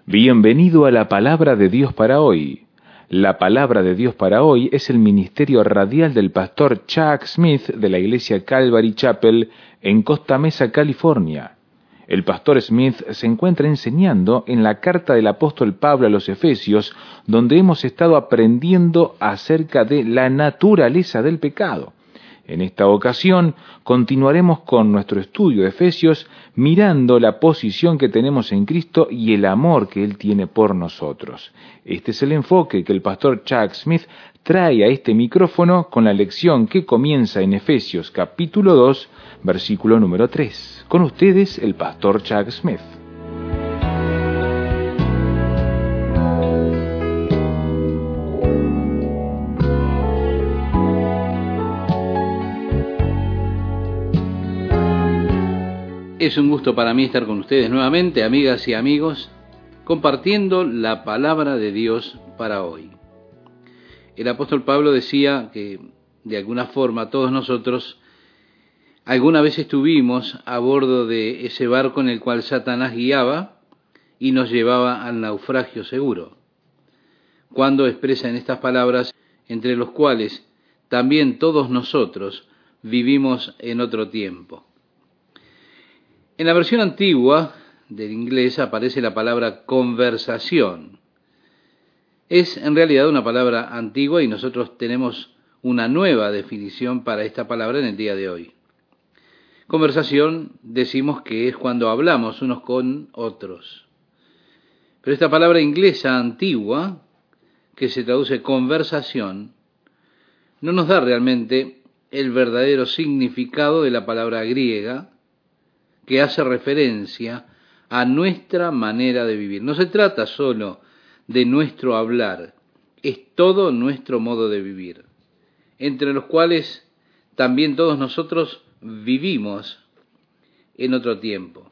Bienvenido a la Palabra de Dios para hoy. La Palabra de Dios para hoy es el ministerio radial del pastor Chuck Smith de la iglesia Calvary Chapel en Costa Mesa, California. El pastor Smith se encuentra enseñando en la carta del apóstol Pablo a los Efesios, donde hemos estado aprendiendo acerca de la naturaleza del pecado. En esta ocasión continuaremos con nuestro estudio de Efesios mirando la posición que tenemos en Cristo y el amor que Él tiene por nosotros. Este es el enfoque que el pastor Chuck Smith trae a este micrófono con la lección que comienza en Efesios capítulo 2, versículo número 3. Con ustedes el pastor Chuck Smith. Es un gusto para mí estar con ustedes nuevamente, amigas y amigos, compartiendo la palabra de Dios para hoy. El apóstol Pablo decía que, de alguna forma, todos nosotros alguna vez estuvimos a bordo de ese barco en el cual Satanás guiaba y nos llevaba al naufragio seguro. Cuando expresa en estas palabras, entre los cuales también todos nosotros vivimos en otro tiempo. En la versión antigua del inglés aparece la palabra conversación. Es en realidad una palabra antigua y nosotros tenemos una nueva definición para esta palabra en el día de hoy. Conversación decimos que es cuando hablamos unos con otros. Pero esta palabra inglesa antigua, que se traduce conversación, no nos da realmente el verdadero significado de la palabra griega, que hace referencia a nuestra manera de vivir. No se trata solo de nuestro hablar, es todo nuestro modo de vivir, entre los cuales también todos nosotros vivimos en otro tiempo.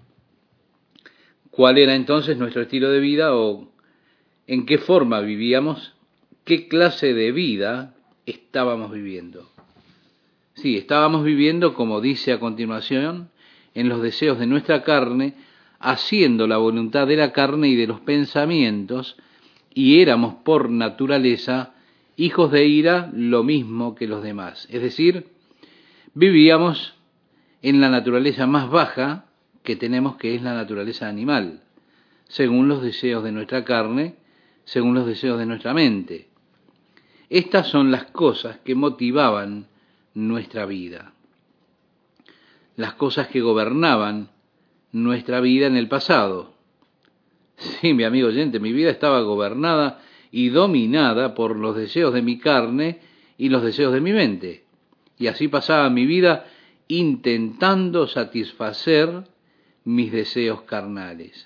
¿Cuál era entonces nuestro estilo de vida o en qué forma vivíamos? ¿Qué clase de vida estábamos viviendo? Sí, estábamos viviendo, como dice a continuación, en los deseos de nuestra carne, haciendo la voluntad de la carne y de los pensamientos, y éramos por naturaleza hijos de ira lo mismo que los demás. Es decir, vivíamos en la naturaleza más baja que tenemos, que es la naturaleza animal, según los deseos de nuestra carne, según los deseos de nuestra mente. Estas son las cosas que motivaban nuestra vida, las cosas que gobernaban nuestra vida en el pasado. Sí, mi amigo oyente, mi vida estaba gobernada y dominada por los deseos de mi carne y los deseos de mi mente. Y así pasaba mi vida intentando satisfacer mis deseos carnales.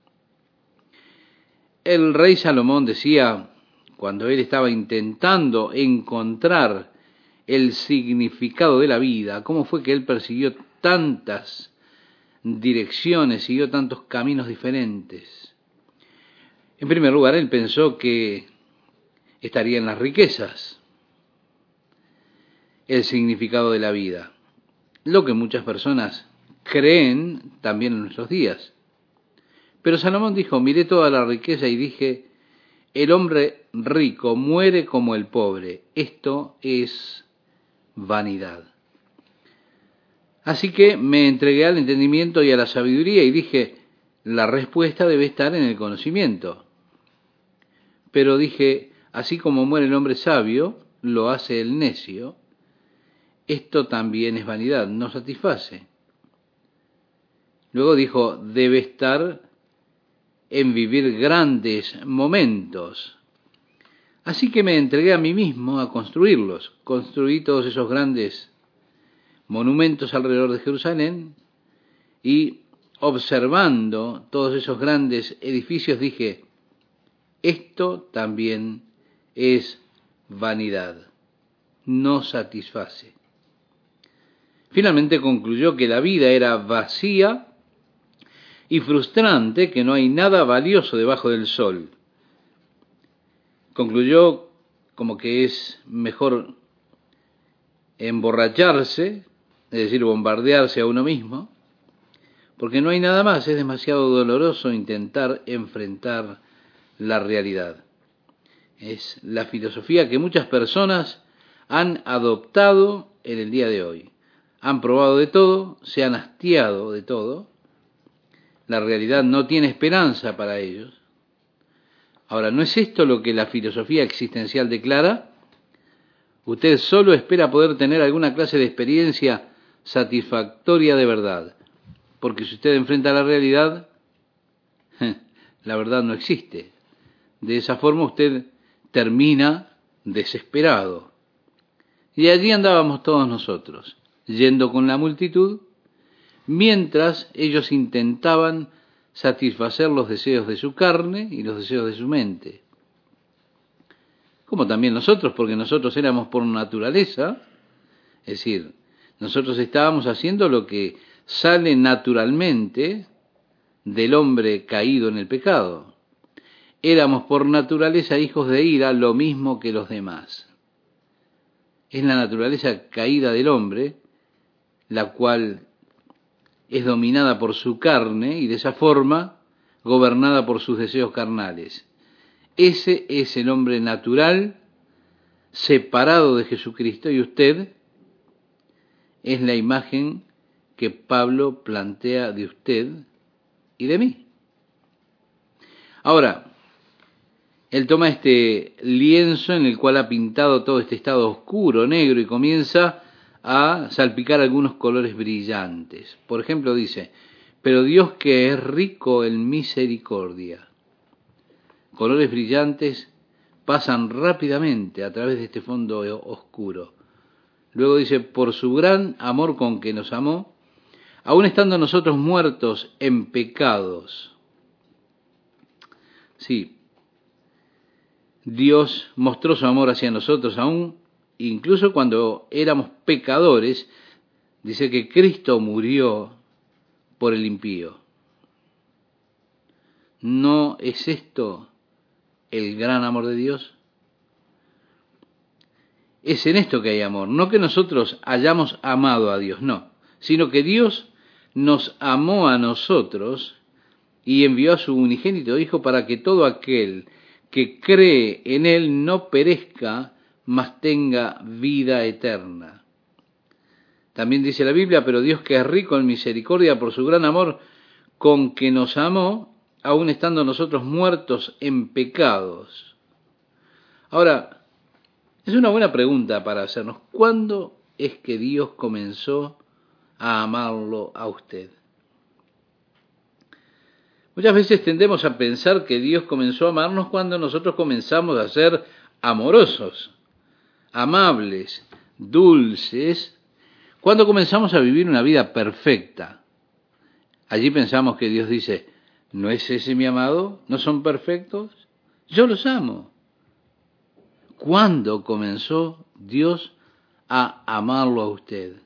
El rey Salomón decía, cuando él estaba intentando encontrar el significado de la vida, cómo fue que él persiguió tantas direcciones, siguió tantos caminos diferentes. En primer lugar, él pensó que estaría en las riquezas, el significado de la vida, lo que muchas personas creen también en nuestros días. Pero Salomón dijo, miré toda la riqueza y dije, el hombre rico muere como el pobre, esto es vanidad. Así que me entregué al entendimiento y a la sabiduría y dije, la respuesta debe estar en el conocimiento. Pero dije, así como muere el hombre sabio, lo hace el necio, esto también es vanidad, no satisface. Luego dijo, debe estar en vivir grandes momentos. Así que me entregué a mí mismo a construirlos. Construí todos esos grandes monumentos alrededor de Jerusalén y observando todos esos grandes edificios dije, esto también es vanidad, no satisface. Finalmente concluyó que la vida era vacía y frustrante, que no hay nada valioso debajo del sol. Concluyó como que es mejor emborracharse, es decir, bombardearse a uno mismo, porque no hay nada más, es demasiado doloroso intentar enfrentar la realidad. Es la filosofía que muchas personas han adoptado en el día de hoy. Han probado de todo, se han hastiado de todo. La realidad no tiene esperanza para ellos. Ahora, ¿no es esto lo que la filosofía existencial declara? Usted solo espera poder tener alguna clase de experiencia satisfactoria de verdad, porque si usted enfrenta la realidad, la verdad no existe. De esa forma usted termina desesperado. Y allí andábamos todos nosotros, yendo con la multitud, mientras ellos intentaban satisfacer los deseos de su carne y los deseos de su mente. Como también nosotros, porque nosotros éramos por naturaleza, es decir, nosotros estábamos haciendo lo que sale naturalmente del hombre caído en el pecado. Éramos por naturaleza hijos de ira, lo mismo que los demás. Es la naturaleza caída del hombre, la cual es dominada por su carne y de esa forma gobernada por sus deseos carnales. Ese es el hombre natural, separado de Jesucristo, y usted es la imagen que Pablo plantea de usted y de mí. Ahora, él toma este lienzo en el cual ha pintado todo este estado oscuro, negro, y comienza a salpicar algunos colores brillantes. Por ejemplo, dice, pero Dios que es rico en misericordia. Colores brillantes pasan rápidamente a través de este fondo oscuro. Luego dice, por su gran amor con que nos amó, aun estando nosotros muertos en pecados. Sí, Dios mostró su amor hacia nosotros aún, incluso cuando éramos pecadores. Dice que Cristo murió por el impío. ¿No es esto el gran amor de Dios? Es en esto que hay amor, no que nosotros hayamos amado a Dios, no, sino que Dios nos amó a nosotros y envió a su unigénito Hijo para que todo aquel que cree en Él no perezca, mas tenga vida eterna. También dice la Biblia, pero Dios que es rico en misericordia por su gran amor con que nos amó, aun estando nosotros muertos en pecados. Ahora, es una buena pregunta para hacernos. ¿Cuándo es que Dios comenzó a amarlo a usted? Muchas veces tendemos a pensar que Dios comenzó a amarnos cuando nosotros comenzamos a ser amorosos, amables, dulces, cuando comenzamos a vivir una vida perfecta. Allí pensamos que Dios dice, ¿no es ese mi amado? ¿No son perfectos? Yo los amo. ¿Cuándo comenzó Dios a amarlo a usted?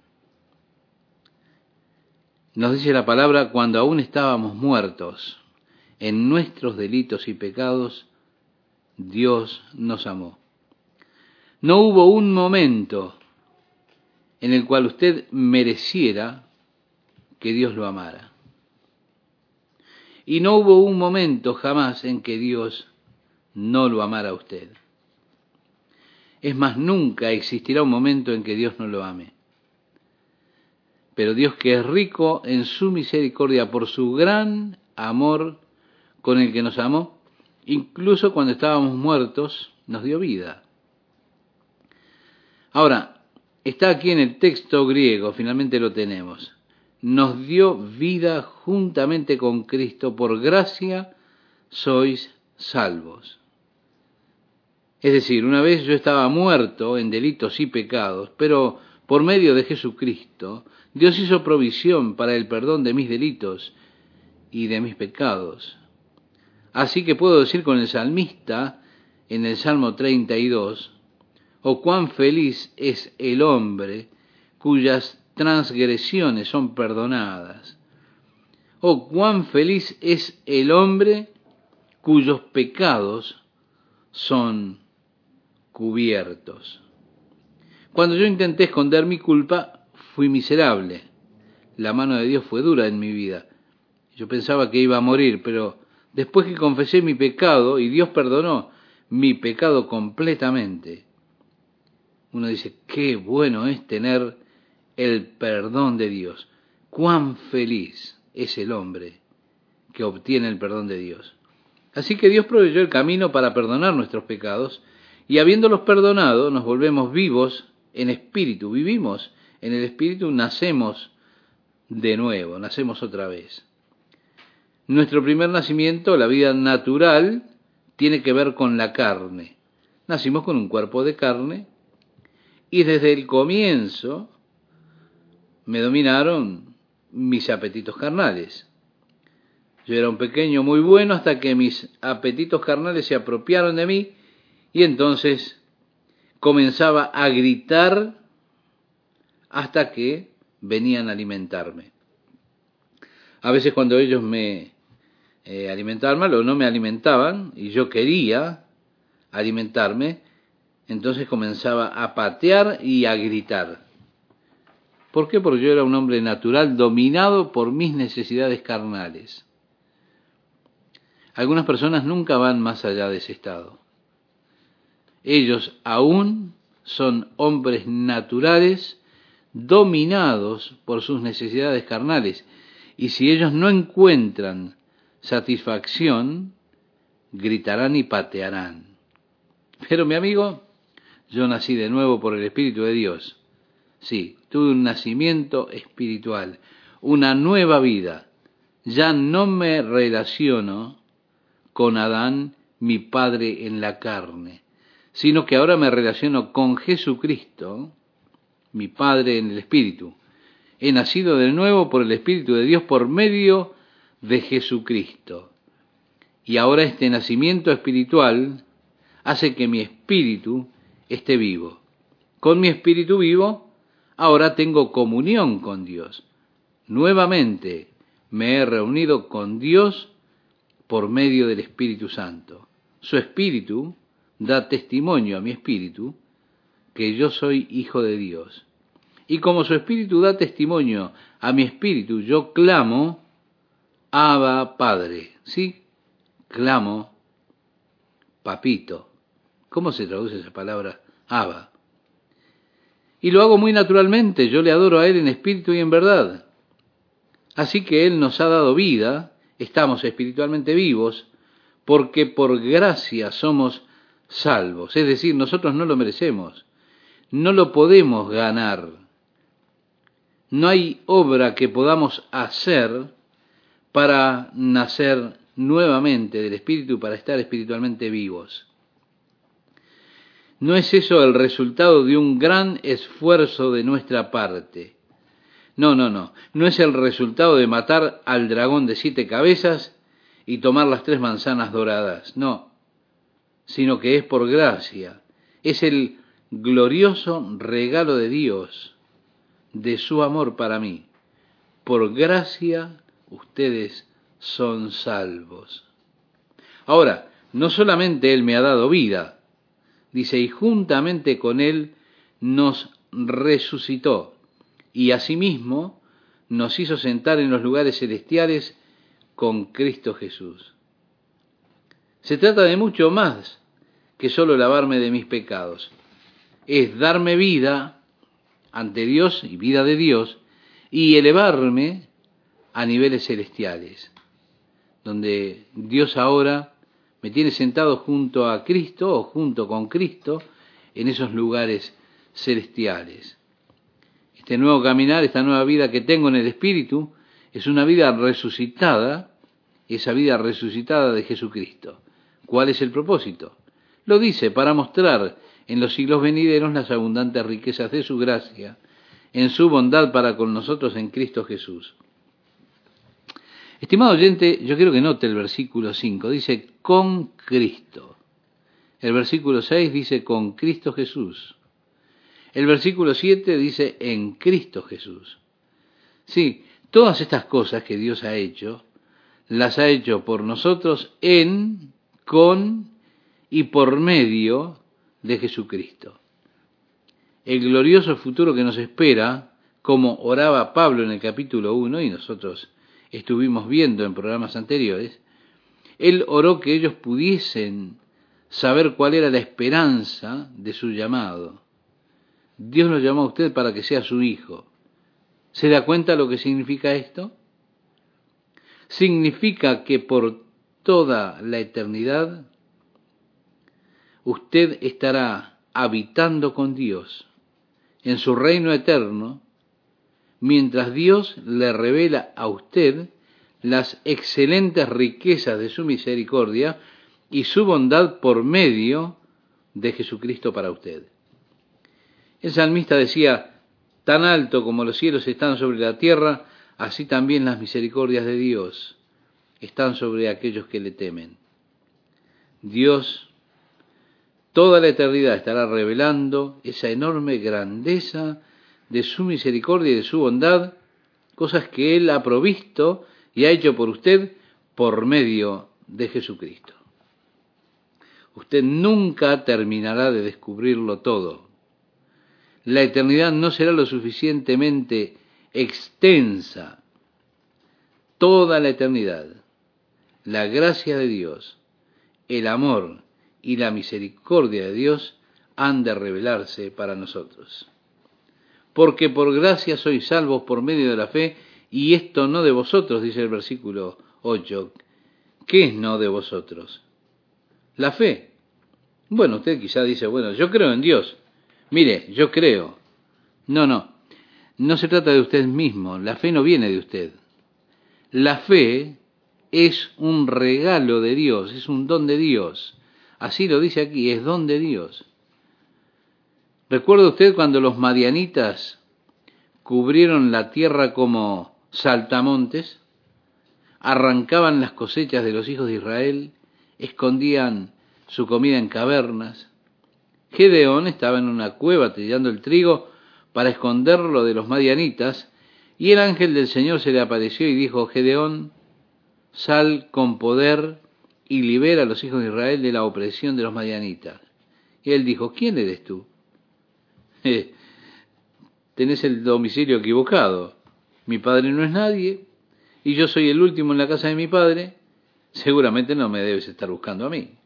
Nos dice la palabra, cuando aún estábamos muertos en nuestros delitos y pecados, Dios nos amó. No hubo un momento en el cual usted mereciera que Dios lo amara. Y no hubo un momento jamás en que Dios no lo amara a usted. Es más, nunca existirá un momento en que Dios no lo ame. Pero Dios, que es rico en su misericordia por su gran amor con el que nos amó, incluso cuando estábamos muertos, nos dio vida. Ahora, está aquí en el texto griego, finalmente lo tenemos. Nos dio vida juntamente con Cristo, por gracia sois salvos. Es decir, una vez yo estaba muerto en delitos y pecados, pero por medio de Jesucristo, Dios hizo provisión para el perdón de mis delitos y de mis pecados. Así que puedo decir con el salmista en el Salmo 32, oh cuán feliz es el hombre cuyas transgresiones son perdonadas. Oh cuán feliz es el hombre cuyos pecados son cubiertos. Cuando yo intenté esconder mi culpa, fui miserable. La mano de Dios fue dura en mi vida. Yo pensaba que iba a morir, pero después que confesé mi pecado, y Dios perdonó mi pecado completamente, uno dice, qué bueno es tener el perdón de Dios. Cuán feliz es el hombre que obtiene el perdón de Dios. Así que Dios proveyó el camino para perdonar nuestros pecados, y habiéndolos perdonado, nos volvemos vivos en espíritu, vivimos en el espíritu, nacemos de nuevo, nacemos otra vez. Nuestro primer nacimiento, la vida natural, tiene que ver con la carne. Nacimos con un cuerpo de carne, y desde el comienzo me dominaron mis apetitos carnales. Yo era un pequeño muy bueno hasta que mis apetitos carnales se apropiaron de mí y entonces comenzaba a gritar hasta que venían a alimentarme. A veces cuando ellos me alimentaban mal o no me alimentaban y yo quería alimentarme, entonces comenzaba a patear y a gritar. ¿Por qué? Porque yo era un hombre natural dominado por mis necesidades carnales. Algunas personas nunca van más allá de ese estado. Ellos aún son hombres naturales dominados por sus necesidades carnales. Y si ellos no encuentran satisfacción, gritarán y patearán. Pero mi amigo, yo nací de nuevo por el Espíritu de Dios. Sí, tuve un nacimiento espiritual, una nueva vida. Ya no me relaciono con Adán, mi padre en la carne, sino que ahora me relaciono con Jesucristo, mi Padre en el Espíritu. He nacido de nuevo por el Espíritu de Dios por medio de Jesucristo. Y ahora este nacimiento espiritual hace que mi espíritu esté vivo. Con mi espíritu vivo, ahora tengo comunión con Dios. Nuevamente me he reunido con Dios por medio del Espíritu Santo. Su Espíritu da testimonio a mi espíritu que yo soy hijo de Dios. Y como su Espíritu da testimonio a mi espíritu, yo clamo, Abba, Padre. ¿Sí? Clamo, papito. ¿Cómo se traduce esa palabra? Abba. Y lo hago muy naturalmente, yo le adoro a Él en espíritu y en verdad. Así que Él nos ha dado vida, estamos espiritualmente vivos, porque por gracia somos salvos. Es decir, nosotros no lo merecemos, no lo podemos ganar. No hay obra que podamos hacer para nacer nuevamente del Espíritu, para estar espiritualmente vivos. No es eso el resultado de un gran esfuerzo de nuestra parte. No es el resultado de matar al dragón de 7 cabezas y tomar las 3 manzanas doradas, no, sino que es por gracia, es el glorioso regalo de Dios, de su amor para mí. Por gracia ustedes son salvos. Ahora, no solamente Él me ha dado vida, dice, y juntamente con Él nos resucitó, y asimismo nos hizo sentar en los lugares celestiales con Cristo Jesús. Se trata de mucho más que solo lavarme de mis pecados. Es darme vida ante Dios y vida de Dios y elevarme a niveles celestiales, donde Dios ahora me tiene sentado junto a Cristo o junto con Cristo en esos lugares celestiales. Este nuevo caminar, esta nueva vida que tengo en el Espíritu, es una vida resucitada, esa vida resucitada de Jesucristo. ¿Cuál es el propósito? Lo dice, para mostrar en los siglos venideros las abundantes riquezas de su gracia, en su bondad para con nosotros en Cristo Jesús. Estimado oyente, yo quiero que note el versículo 5, dice con Cristo. El versículo 6 dice con Cristo Jesús. El versículo 7 dice en Cristo Jesús. Sí, todas estas cosas que Dios ha hecho, las ha hecho por nosotros en, con y por medio de Jesucristo. El glorioso futuro que nos espera, como oraba Pablo en el capítulo 1, y nosotros estuvimos viendo en programas anteriores, Él oró que ellos pudiesen saber cuál era la esperanza de su llamado. Dios lo llamó a usted para que sea su hijo. ¿Se da cuenta lo que significa esto? Significa que por toda la eternidad usted estará habitando con Dios en su reino eterno, mientras Dios le revela a usted las excelentes riquezas de su misericordia y su bondad por medio de Jesucristo para usted. El salmista decía, tan alto como los cielos están sobre la tierra, así también las misericordias de Dios están sobre aquellos que le temen. Dios toda la eternidad estará revelando esa enorme grandeza de su misericordia y de su bondad, cosas que Él ha provisto y ha hecho por usted por medio de Jesucristo. Usted nunca terminará de descubrirlo todo. La eternidad no será lo suficientemente extensa. Toda la eternidad, la gracia de Dios, el amor y la misericordia de Dios han de revelarse para nosotros. Porque por gracia sois salvos por medio de la fe, y esto no de vosotros, dice el versículo 8. ¿Qué es no de vosotros? La fe. Bueno, usted quizá dice, bueno, yo creo en Dios. Mire, yo creo. No se trata de usted mismo, la fe no viene de usted. La fe es un regalo de Dios, es un don de Dios. Así lo dice aquí, es don de Dios. ¿Recuerda usted cuando los madianitas cubrieron la tierra como saltamontes? Arrancaban las cosechas de los hijos de Israel, escondían su comida en cavernas. Gedeón estaba en una cueva trillando el trigo para esconderlo de los madianitas, y el ángel del Señor se le apareció y dijo, Gedeón, sal con poder y libera a los hijos de Israel de la opresión de los madianitas. Y él dijo, ¿quién eres tú? Tenés el domicilio equivocado. Mi padre no es nadie, y yo soy el último en la casa de mi padre. Seguramente no me debes estar buscando a mí.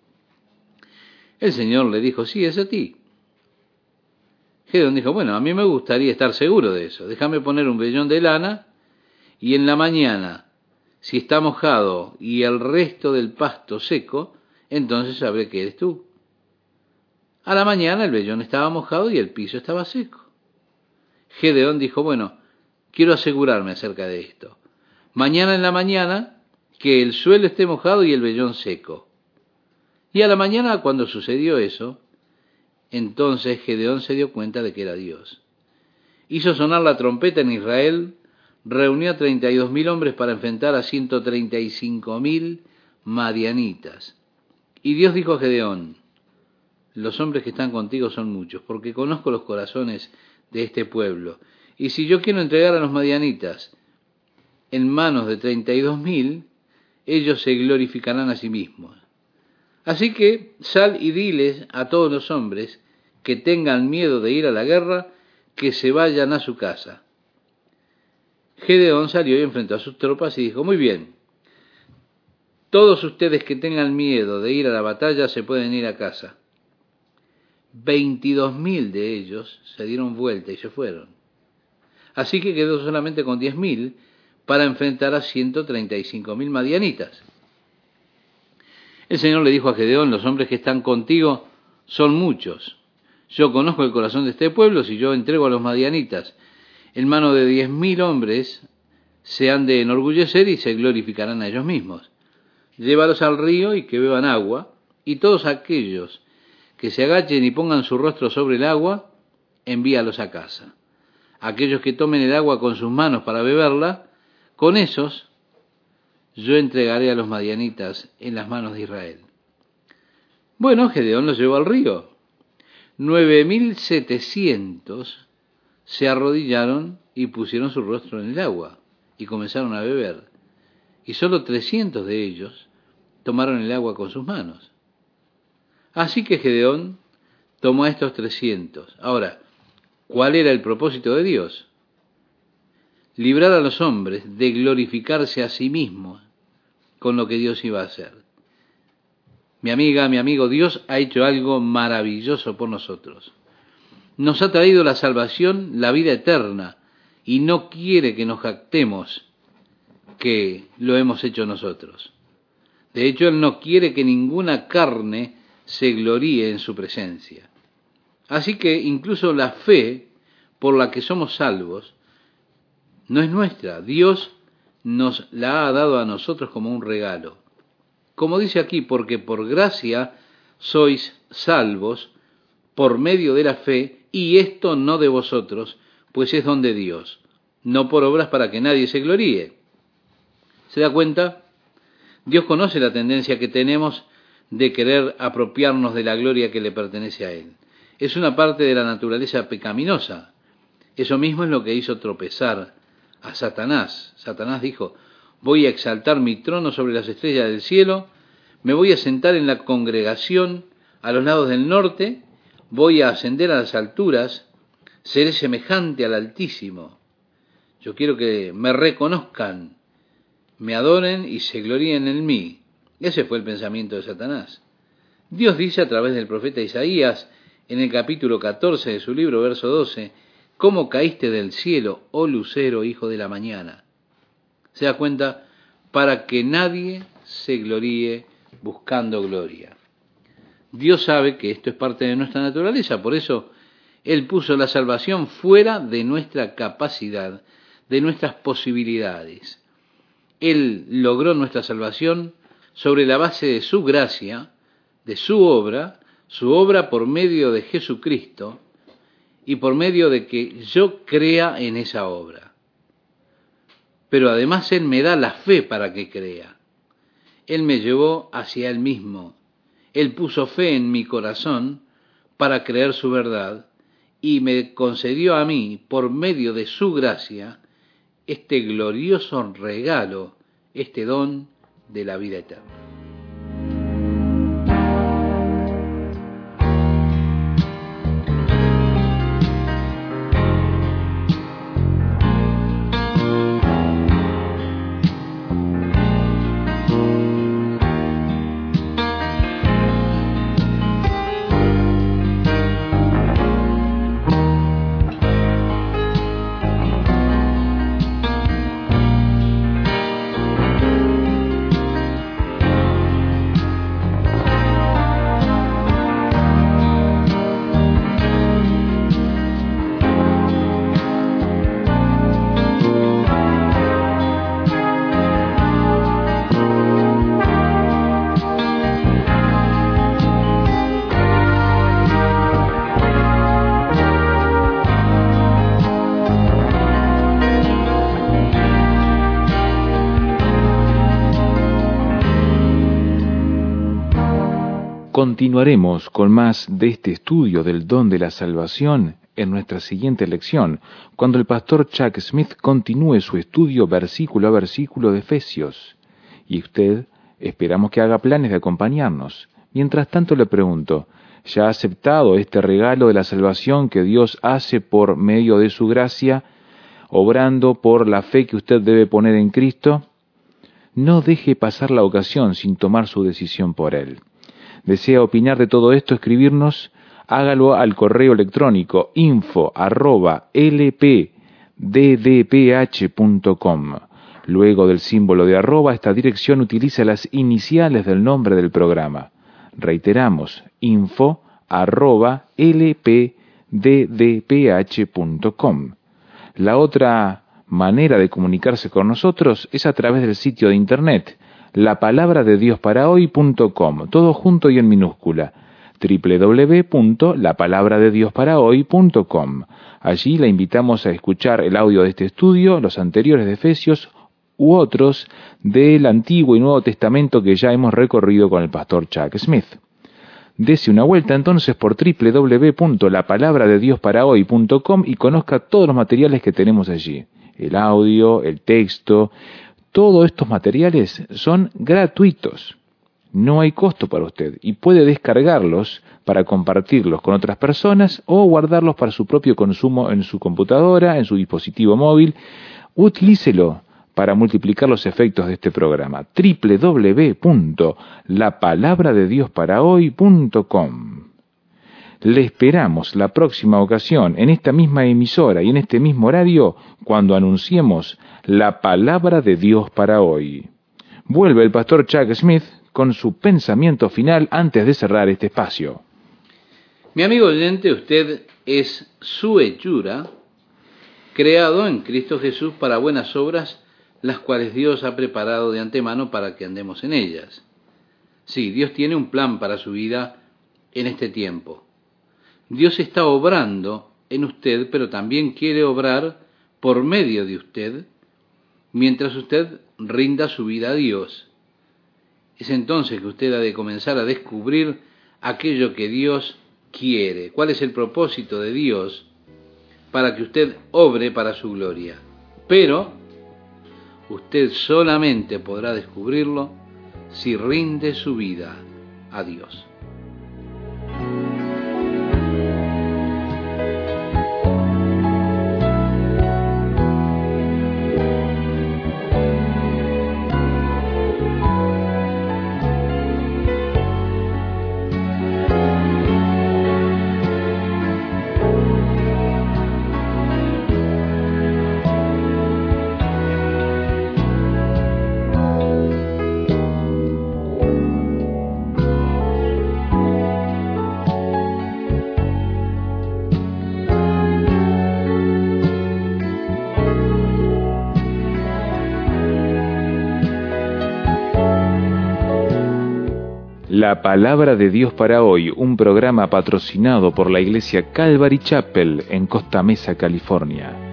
El Señor le dijo, sí, es a ti. Gedeón dijo, bueno, a mí me gustaría estar seguro de eso. Déjame poner un vellón de lana, y en la mañana, si está mojado y el resto del pasto seco, entonces sabré que eres tú. A la mañana el vellón estaba mojado y el piso estaba seco. Gedeón dijo, bueno, quiero asegurarme acerca de esto. Mañana en la mañana, que el suelo esté mojado y el vellón seco. Y a la mañana, cuando sucedió eso, entonces Gedeón se dio cuenta de que era Dios. Hizo sonar la trompeta en Israel, reunió a 32.000 hombres para enfrentar a 135.000 madianitas. Y Dios dijo a Gedeón, los hombres que están contigo son muchos, porque conozco los corazones de este pueblo. Y si yo quiero entregar a los madianitas en manos de 32.000, ellos se glorificarán a sí mismos. Así que sal y diles a todos los hombres que tengan miedo de ir a la guerra, que se vayan a su casa. Gedeón salió y enfrentó a sus tropas y dijo, muy bien, todos ustedes que tengan miedo de ir a la batalla se pueden ir a casa. 22.000 de ellos se dieron vuelta y se fueron. Así que quedó solamente con 10.000 para enfrentar a 135.000 madianitas. El Señor le dijo a Gedeón, los hombres que están contigo son muchos. Yo conozco el corazón de este pueblo, si yo entrego a los madianitas en mano de 10.000 hombres, se han de enorgullecer y se glorificarán a ellos mismos. Llévalos al río y que beban agua, y todos aquellos que se agachen y pongan su rostro sobre el agua, envíalos a casa. Aquellos que tomen el agua con sus manos para beberla, con esos yo entregaré a los madianitas en las manos de Israel. Bueno, Gedeón los llevó al río. 9.700 se arrodillaron y pusieron su rostro en el agua y comenzaron a beber. Y solo 300 de ellos tomaron el agua con sus manos. Así que Gedeón tomó a estos 300. Ahora, ¿cuál era el propósito de Dios? librar a los hombres de glorificarse a sí mismos con lo que Dios iba a hacer. Mi amiga, mi amigo, Dios ha hecho algo maravilloso por nosotros. Nos ha traído la salvación, la vida eterna, y no quiere que nos jactemos que lo hemos hecho nosotros. De hecho, Él no quiere que ninguna carne se gloríe en su presencia. Así que incluso la fe por la que somos salvos no es nuestra. Dios nos la ha dado a nosotros como un regalo. Como dice aquí, porque por gracia sois salvos por medio de la fe, y esto no de vosotros, pues es don de Dios, no por obras para que nadie se gloríe. ¿Se da cuenta? Dios conoce la tendencia que tenemos de querer apropiarnos de la gloria que le pertenece a Él. Es una parte de la naturaleza pecaminosa. Eso mismo es lo que hizo tropezar a Satanás. Satanás dijo: voy a exaltar mi trono sobre las estrellas del cielo, me voy a sentar en la congregación a los lados del norte, voy a ascender a las alturas, seré semejante al Altísimo. Yo quiero que me reconozcan, me adoren y se gloríen en mí. Ese fue el pensamiento de Satanás. Dios dice a través del profeta Isaías, en el capítulo 14 de su libro, verso 12, ¿cómo caíste del cielo, oh lucero, hijo de la mañana? ¿Se da cuenta? Para que nadie se gloríe buscando gloria. Dios sabe que esto es parte de nuestra naturaleza, por eso Él puso la salvación fuera de nuestra capacidad, de nuestras posibilidades. Él logró nuestra salvación sobre la base de su gracia, de su obra por medio de Jesucristo y por medio de que yo crea en esa obra. Pero además Él me da la fe para que crea. Él me llevó hacia Él mismo. Él puso fe en mi corazón para creer su verdad y me concedió a mí, por medio de su gracia, este glorioso regalo, este don de la vida eterna. Continuaremos con más de este estudio del don de la salvación en nuestra siguiente lección, cuando el pastor Chuck Smith continúe su estudio versículo a versículo de Efesios. Y usted, esperamos que haga planes de acompañarnos. Mientras tanto le pregunto, ¿ya ha aceptado este regalo de la salvación que Dios hace por medio de su gracia, obrando por la fe que usted debe poner en Cristo? No deje pasar la ocasión sin tomar su decisión por Él. ¿Desea opinar de todo esto? Escribirnos, hágalo al correo electrónico info@lpddph.com. Luego del símbolo de arroba, esta dirección utiliza las iniciales del nombre del programa. Reiteramos, info@lpddph.com. La otra manera de comunicarse con nosotros es a través del sitio de internet, lapalabradeDiosParaHoy.com, todo junto y en minúscula, www.lapalabradeDiosParaHoy.com. Allí la invitamos a escuchar el audio de este estudio, los anteriores de Efesios u otros del Antiguo y Nuevo Testamento que ya hemos recorrido con el pastor Chuck Smith. Dese una vuelta entonces por www.lapalabradeDiosParaHoy.com y conozca todos los materiales que tenemos allí, el audio, el texto. Todos estos materiales son gratuitos. no hay costo para usted y puede descargarlos para compartirlos con otras personas o guardarlos para su propio consumo en su computadora, en su dispositivo móvil. Utilícelo para multiplicar los efectos de este programa. www.lapalabradediosparahoy.com. Le esperamos la próxima ocasión en esta misma emisora y en este mismo horario cuando anunciemos la palabra de Dios para hoy. Vuelve el pastor Chuck Smith con su pensamiento final antes de cerrar este espacio. Mi amigo oyente, usted es su hechura, creado en Cristo Jesús para buenas obras, las cuales Dios ha preparado de antemano para que andemos en ellas. Sí, Dios tiene un plan para su vida en este tiempo. Dios está obrando en usted, pero también quiere obrar por medio de usted, mientras usted rinda su vida a Dios. Es entonces que usted ha de comenzar a descubrir aquello que Dios quiere. ¿Cuál es el propósito de Dios para que usted obre para su gloria? Pero usted solamente podrá descubrirlo si rinde su vida a Dios. La palabra de Dios para hoy, un programa patrocinado por la iglesia Calvary Chapel en Costa Mesa, California.